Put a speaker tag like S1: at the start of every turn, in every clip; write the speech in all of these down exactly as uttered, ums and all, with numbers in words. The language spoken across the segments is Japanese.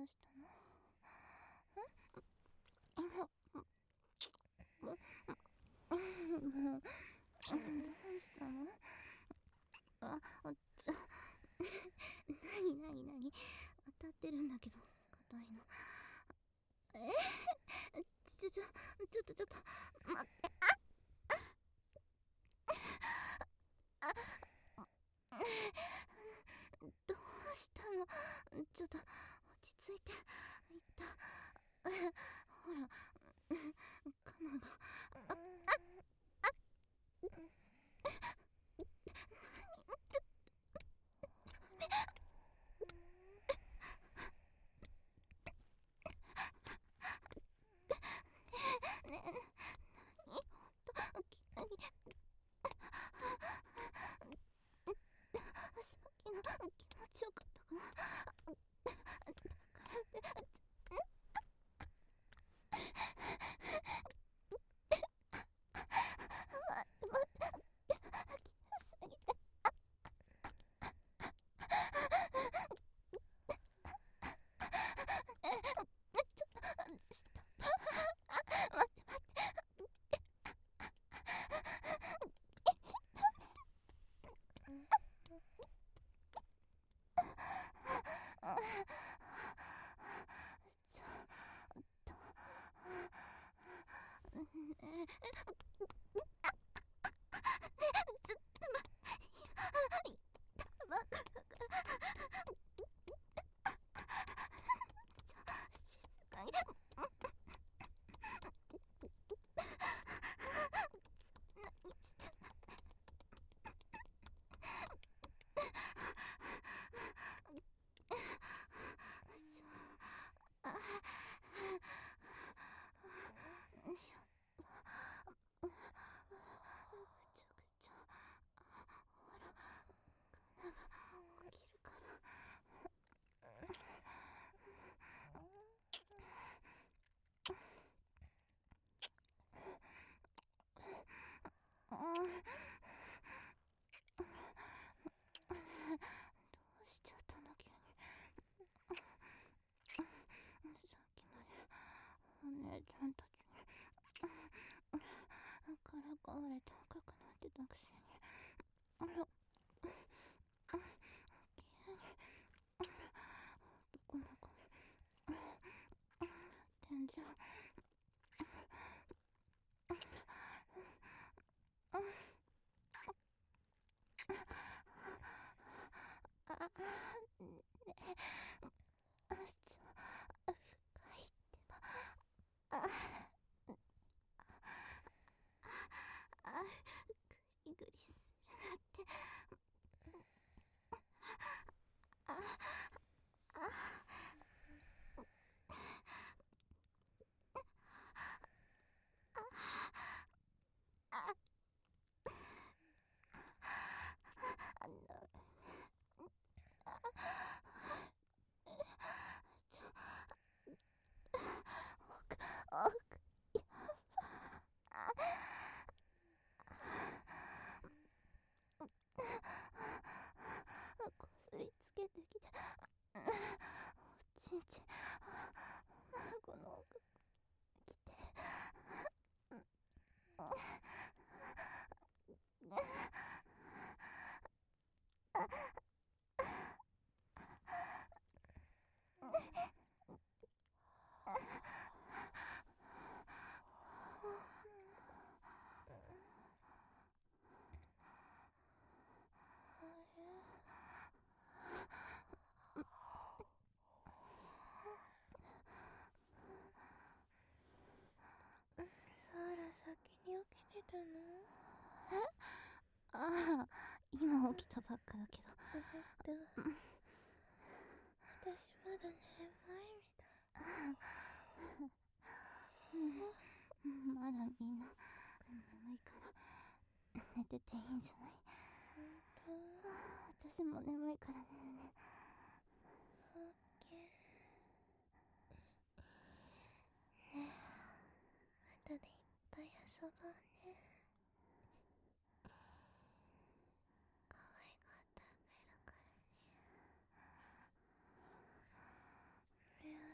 S1: したの？もう、どうしたの？あ、ちょ、なになになに、当たってるんだけど、硬いの。えちょちょ、ちょっとちょっと、待って、あどうしたの？ちょっと、落ち着いて、いった。ほら、カナが、あ、あ、あ、ねえ、なにほんと、急に、さっきの気持ちよかったかな。だからって、待って待って、気がすぎて。ちょっと、ストップ。待って待って。ちょっと、ねえ、ちょっと待って、言ったばっかだから、静かに。あ、ぐちょぐちょ。ほら、カナが起きるから。うん、どうしちゃったの急に。さっきまでお姉ちゃんたちにからかわれて赤くなってたくせに、あら、急に男の子になってんじゃん。あ、ねえ、あ、ちょ、深いってば。あ、あ、グリグリするなって。あ、あ、あ、あの、ちょ、奥、奥、やば、こすりつけてきて、おちんちん、この奥、来て、
S2: サーラ先に起きてたの？
S1: え、ああ、今起きたばっかだけど。
S2: えっと私まだ眠いみたい。
S1: うん、まだみんな眠いから寝てていいんじゃない？
S2: ほんと？
S1: 私も眠いから寝るね。
S2: オッケー。ねえ、後でいっぱい遊ぼうね。可愛がってあげるからね。いや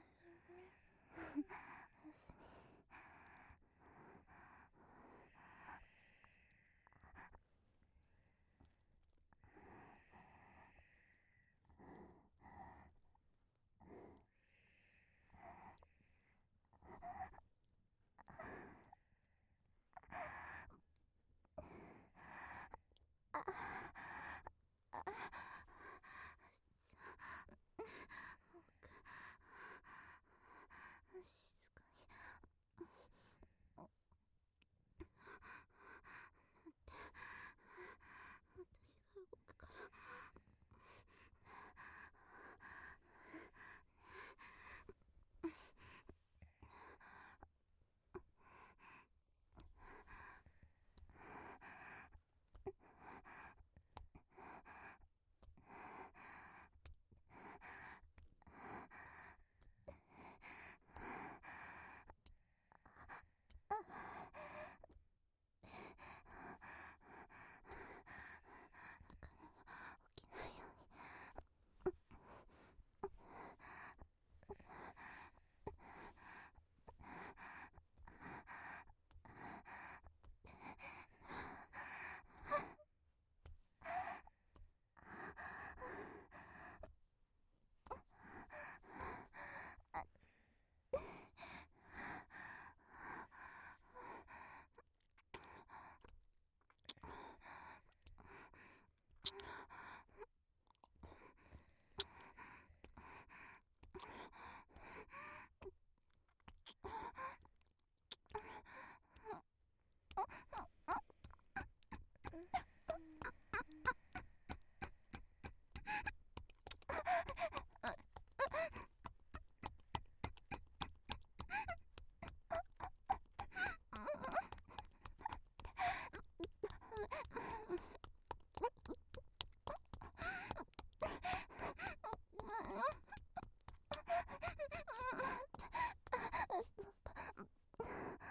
S1: ストップ。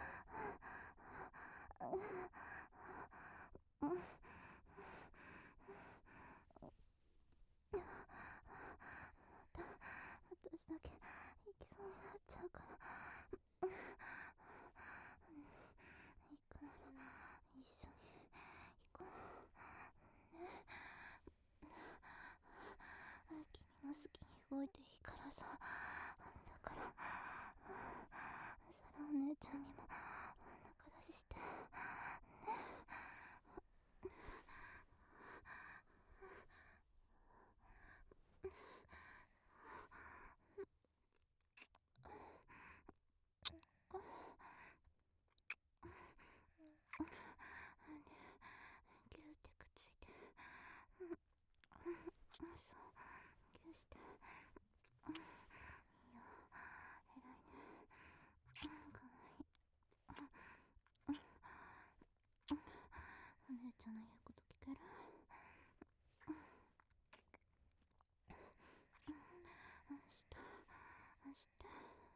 S1: うん。私だけ行きそうになっちゃうから。いいから一緒に行こうね。君の好きに動いていいからさ。だからサラお姉ちゃんにも仲出ししてね。ギューってくっついて。そうギューして。いいよ、偉いね。かわいい。お姉ちゃんの言うこと聞ける？明日明日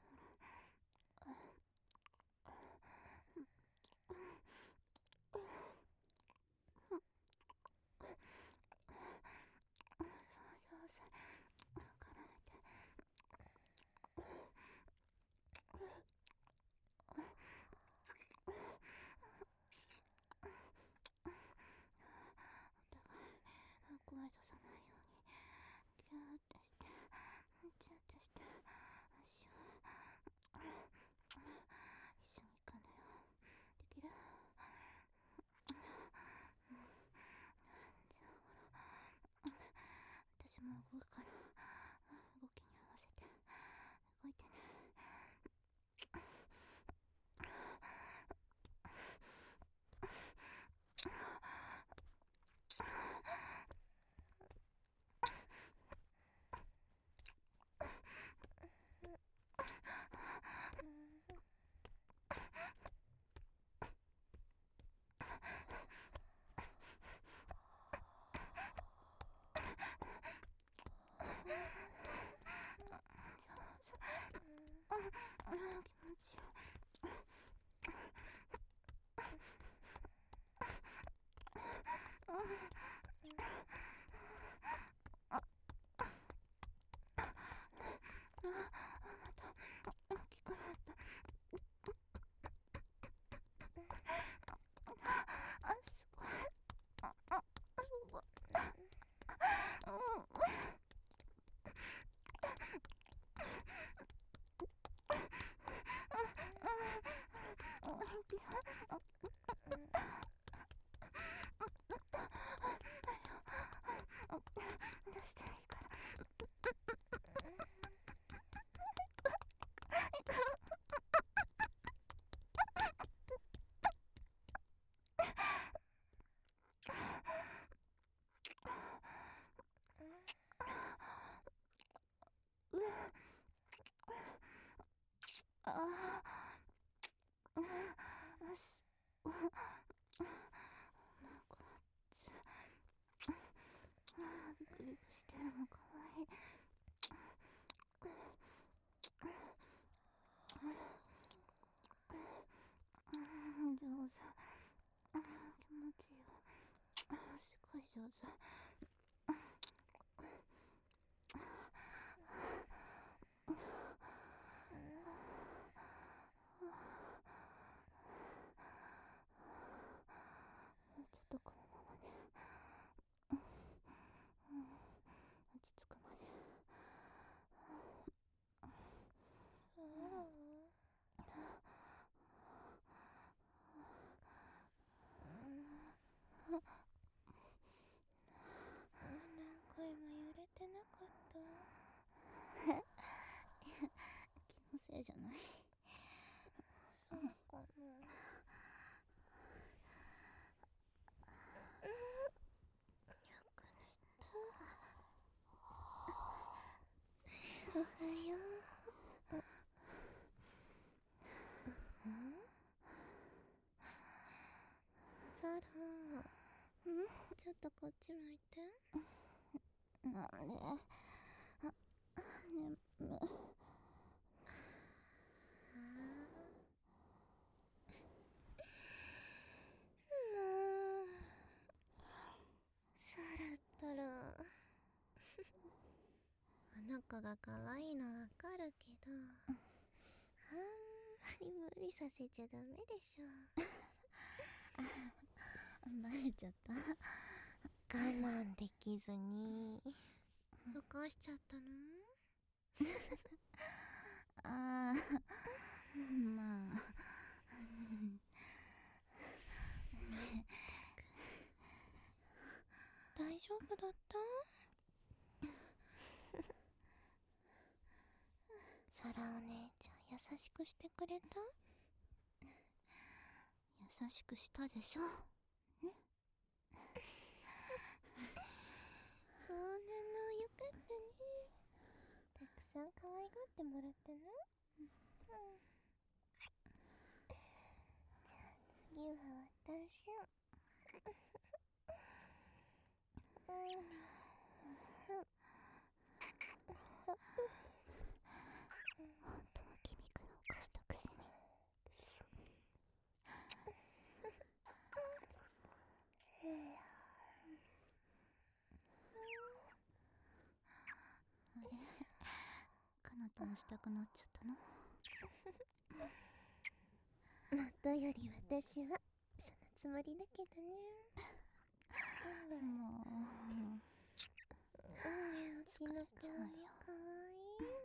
S1: 声出さないようにギューってしてギューってして足を一緒に行くんだよ。できる？じゃあほら私も動くから動きに合わせて動いてね。気持ちよい。あ、あなた大きくなった。あ、すごい。あ、あ、すごい。うん。出していいから。ああ、あす、なんかビクビクしてるのかわいい。上手。気持ちいいよ。すごい上手。ちょっとこのままね、落ち着くまで。
S2: サラなんか今揺れてなかった？
S1: 気のせいじゃない？
S2: そうかな。よく寝た。おはよう。ん？サラ、ちょっとこっち向いて。
S1: なんで？あ、眠い。
S2: 子が可愛いのわかるけど、あんまり無理させちゃダメでしょ。
S1: バレちゃった。
S2: 我慢できずにふかしちゃったの？
S1: あー、まあ
S2: 大丈夫だった？サラお姉ちゃん優しくしてくれた？
S1: 優しくしたでしょね。
S2: そうなの、よかったね。たくさん可愛がってもらったの？うん、じゃあ次は私。うん、
S1: 本当は君から起こしたくせに。あれ、かなたもしたくなっちゃったの？
S2: 元より私はそのつもりだけどね。
S1: もう
S2: ねえ、うちの顔もかわいいも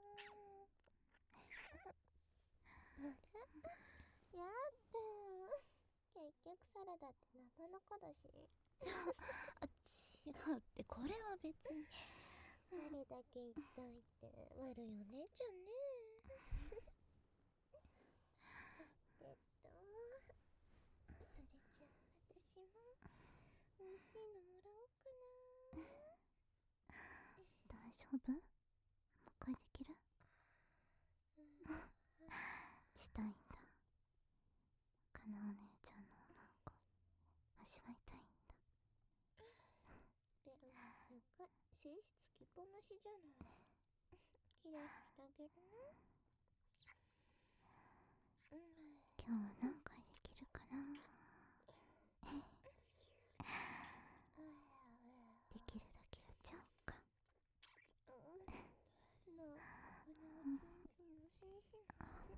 S2: ん。あれ？やだー。結局サラダって生の子だし。
S1: 違うって、これは別に。
S2: あれだけ言っといて悪いお姉ちゃんね。さてと、それじゃあ私も美味しいのもらおうかな。
S1: 大丈夫？もう一回できる？したいんだ。かなお姉ちゃんのおまんこ味わいたいんだ。
S2: でもすごい精子つきっぱなしじゃない。きれいにしてあげるね。うん、
S1: 今日は何回できるかな？できるだけやっちゃおうか。
S2: うん、なあ、これをチンチンの精子なの？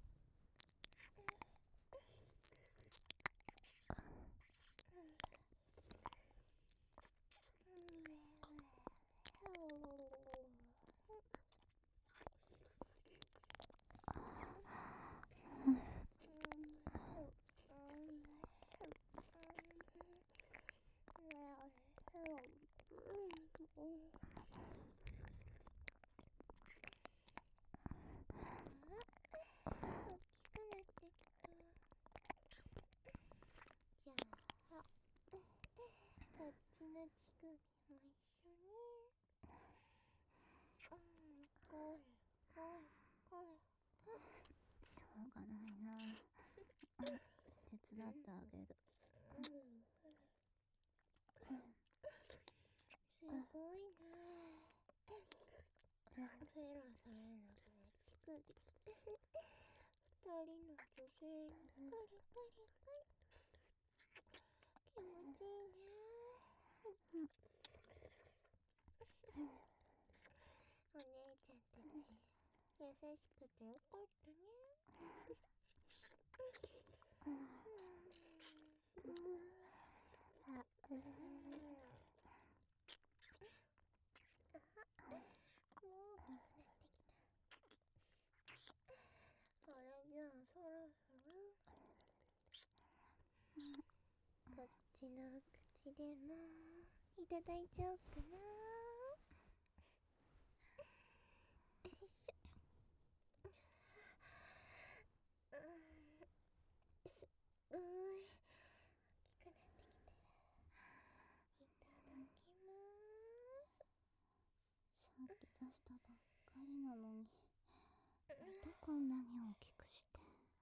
S2: じゃあ、こっちの乳首も一緒に。うん、これ、これ、これ。
S1: しょうがないな。手伝ってあげる。
S2: すごいね。フェラされなくね、乳首。二人の女性のカリカリカリ。気持ちいいね。お姉ちゃんたち優しくてよかったね。あ、うん、もう大きくなってきた。それじゃあそろそろこっちの口でもいただいちゃおうかな。よいしょ。うん、すごい大きくなってきたらいただきまーす。
S1: さっき出したばっかりなのに、またこんなに大きくして。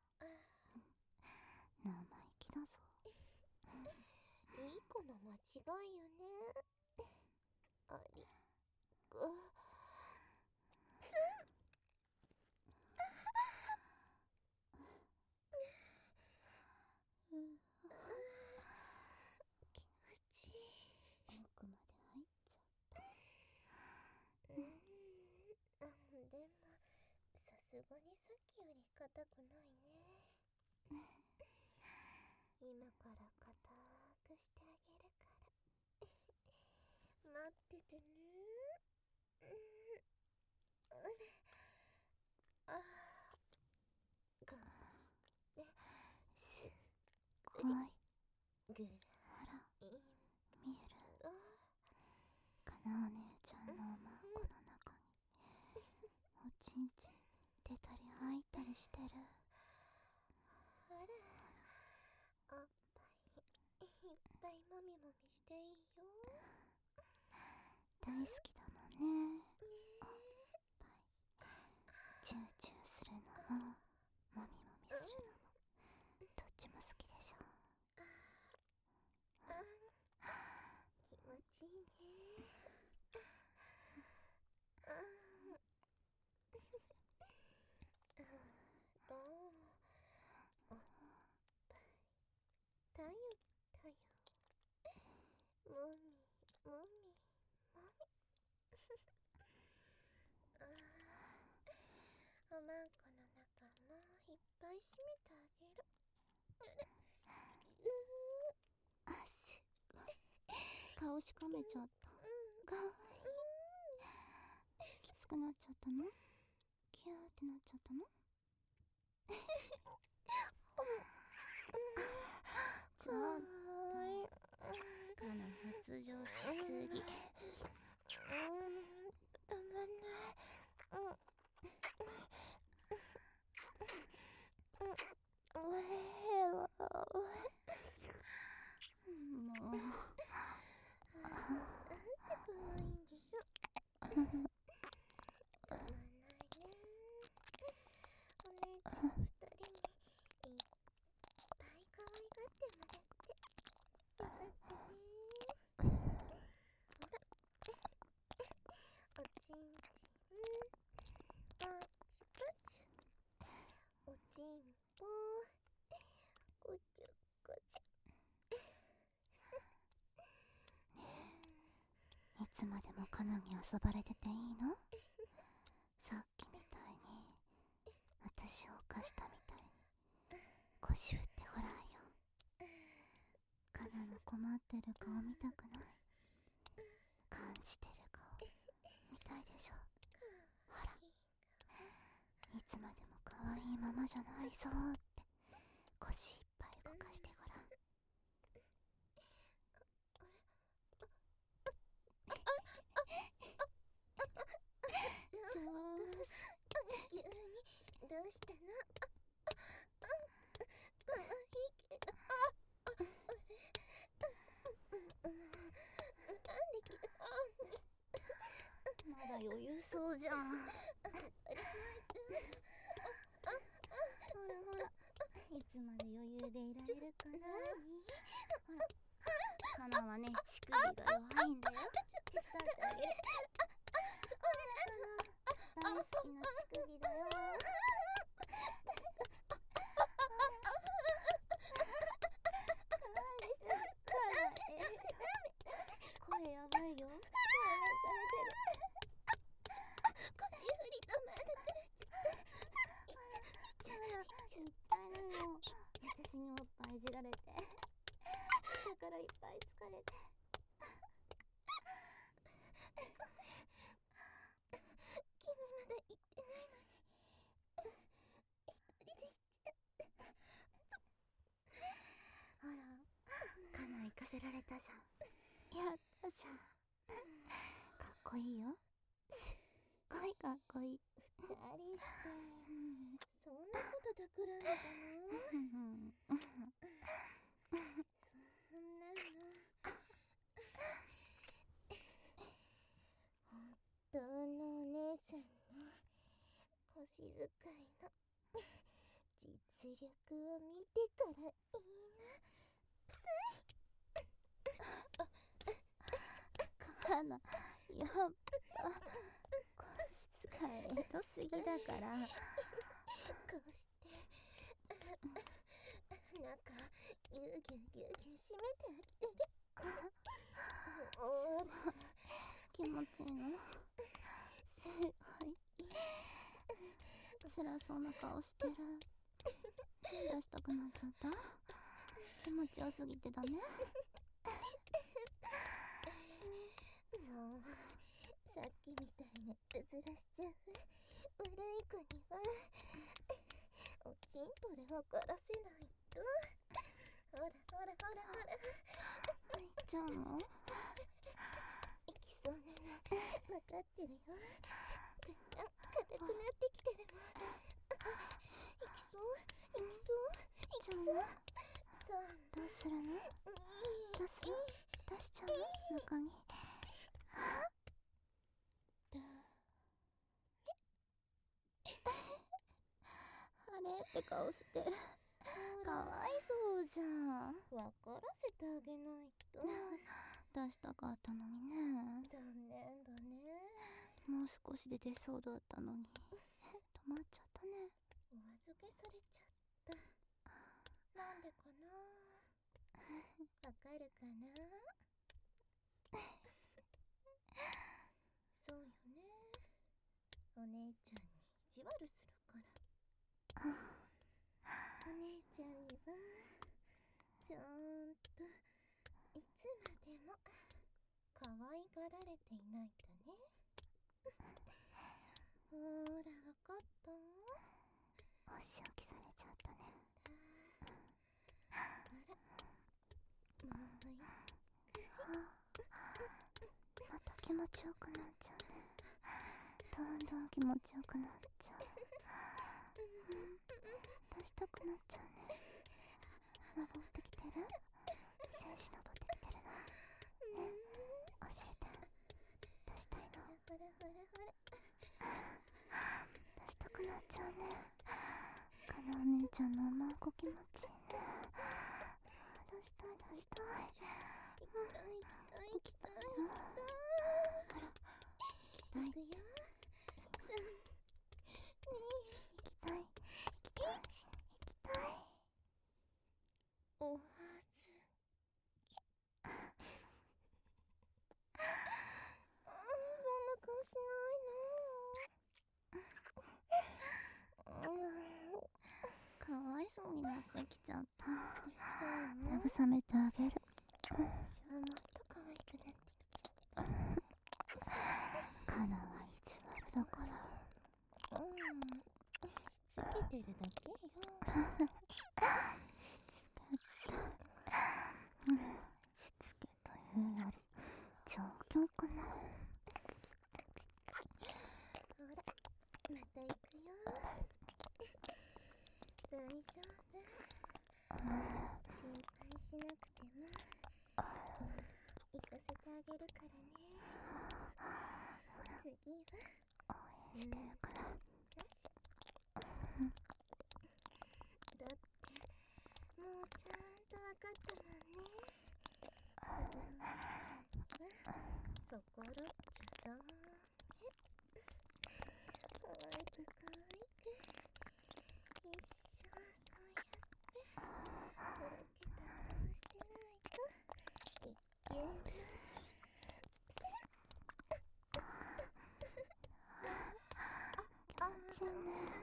S1: 生意気だぞ。
S2: いい子の間違いよね。ありがとう。気持ちいい。
S1: 奥まで入っちゃった。
S2: うん、 すがにさっきより硬くないね。今から硬くしてあげるから待っててね。あれ、あー、こうして
S1: すごい。
S2: ぐら
S1: ほら、
S2: いん
S1: 見える？
S2: あ
S1: かなお姉ちゃんのおまんこの中におちんちん出たり入ったりしてる。
S2: あら、おっぱいいっぱいもみもみしていいよ。
S1: 大好きだもんね、おっぱい。チューチューするのももみもみするのもどっちも好きでしょ。
S2: あ、気持ちいいね。あーあら、おっぱいだよだよ。もみもみもみあー、おまんこの中もいっぱい閉めてあげる。う
S1: あ、すごい。顔しかめちゃった。かわいい。きつくなっちゃったの？キューってなっちゃったの？ちょっとかな、発情しすぎ。
S2: たまんない。おへわおへ。
S1: もう
S2: なんて可愛いんでしょ。たまんないね。お姉ちゃん二人にいっぱい可愛がってもらってよかったね。ほら、おちんちんパチパチ、おちんぽこちゅこちゅ。
S1: いつまでもカナに遊ばれてていいの？さっきみたいに私を犯したみたいに腰振ってごらんよ。カナの困ってる顔見たくない？感じてる顔見たいでしょ。ほら、いつまでも可愛いままじゃないぞーって腰いっぱい動かしてごらん。
S2: 急にどうしたの？かわいいけど、なんで急に。
S1: まだ余裕そうじゃん。ほらほら、いつまで余裕でいられるかな。ほら、カナはね、乳首が弱いんだよ。手伝ってあげる。大好きな乳首だよ。声やばいよ。
S2: 腰振り止まらなくなっちゃった。
S1: 痛いのよ。私におっぱいいじられて、だからいっぱい疲れて。
S2: 君まだ行ってないのに一人で行っちゃった。
S1: ほら、カナ行かせられたじゃん。やったじゃん。かっこいいよ。すっごいかっこいい。
S2: 二人してそんなこと企んでたの？そんなの本当のお姉さんの腰使いの実力を見てからいい
S1: カナ、やっぱ腰使いエロすぎだから。
S2: こうして中ぎゅうぎゅうぎゅうぎゅう締めてあげる。おー、
S1: 気持ちいいの？すごい。 辛そうな顔してる。出したくなっちゃった。気持ちよすぎてダメ？
S2: もうさっきみたいなうずらしちゃう悪い子にはおちんぽで怒らせないと。ほらほらほらほら
S1: 入っちゃうの？
S2: いきそうなの分かってるよ。だんだん硬くなってきてるもん。いきそういきそういきそう。そう。
S1: どうするの？出す？出しちゃうの？中に。あれって顔してる。かわいそうじゃん。
S2: 分からせてあげないと。
S1: 出したかったのにね。
S2: 残念だね。
S1: もう少しで出そうだったのに止まっちゃったね。
S2: お預けされちゃった。なんでかな。わかるかな。そうよね。お姉ちゃんに意地悪するから。お姉ちゃんにはちゃんといつまでも可愛がられていないとね。ほーら、わかった？
S1: お仕置きされちゃったね。
S2: あら、もういい。
S1: また気持ちよくなっちゃうね。どんどん気持ちよくなっちゃう。出したくなっちゃうね。登ってきてる？精子登ってきてるの？ね、教えて。出したいの？
S2: ほらほらほら。
S1: 出したくなっちゃうね。かなお姉ちゃんのおまんこ気持ちいいね。出したい出したい。
S2: 行きたい行きたい行きたい行きたい。
S1: あら、行きたい。
S2: 行くよ。さん、に、
S1: 行きたい。行きたい。行きたい。
S2: おはずけ。ああ、そんな顔しないの。
S1: かわいそうになってきちゃった。
S2: そうね。
S1: 慰めてあげる。
S2: もっと可愛くなってきちゃった。
S1: かなは意地悪だから。
S2: うん。しつけてるだけよ。
S1: しつけというより状況かな。
S2: ほら、また行くよ。大丈夫。心配しなくても行かせてあげるからね。次は
S1: 応援してるから。
S2: よし。だってもうちゃんと分かったもんね。子供は逆らっちゃダメ。可愛く可愛く一生そうやってとろけた顔してないといけない。
S1: 気持ちいいね。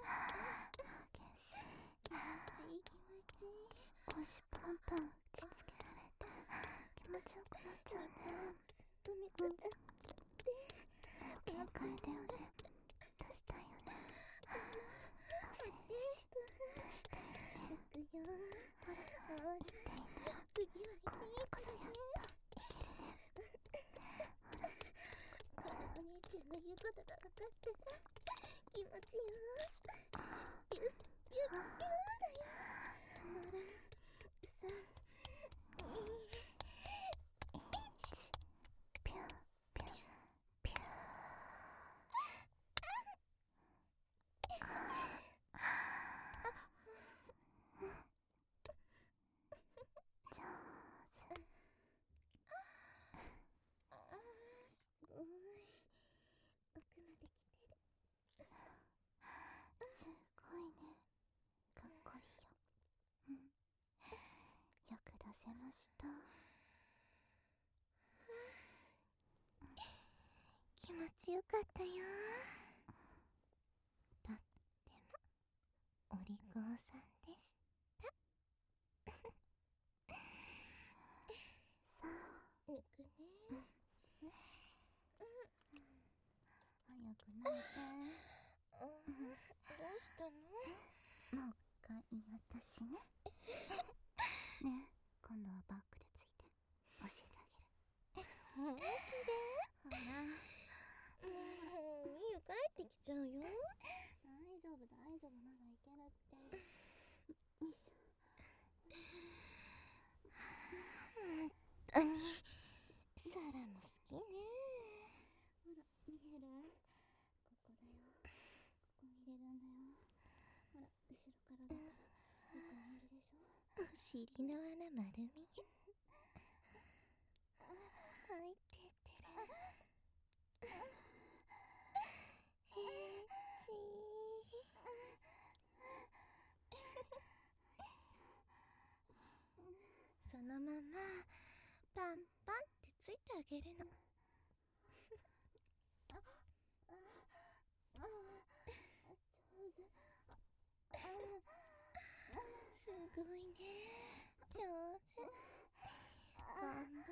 S2: 気持ちいい気持ちいい。
S1: 腰パンパン打ちつけられて気持ちよくなっちゃうね。
S2: 止めてって
S1: 限界だよね。出したいよね。お精子出したいよね。
S2: いくよ。ほらほら、
S1: 痛いな。
S2: 次はいい
S1: 今度こそやっといけるね。ほら、
S2: これお姉ちゃんの言うことが分かってる。気持ちよ。ピュッピュッピュッだよ。ほら、さん、に、いち。
S1: ピューピューピュー。上手。
S2: ああ、すごい。奥まで来てる。
S1: すごいね。かっこいいよ。うん。よく出せました。
S2: 気持ちよかったよ。だって
S1: くないで。
S2: どうしたの？
S1: もう一回私ね。ねえ、今度はバックでついて教えてあげる。
S2: 本気で？
S1: ほら。
S2: もうみゆ帰ってきちゃうよ。
S1: 大丈夫大丈夫、まだいけるって。よいしょ。
S2: 本当にサラも好きね。
S1: ほら、見える？ここだよ。ここに入れるんだよ。ほら、後ろからだからよく見えるでしょ。
S2: お尻の穴丸見え。入ってってる。えーちーそのままパンパンってついてあげるの。
S1: あ、あ、あ、上手。あ、
S2: すごいね、上手。頑張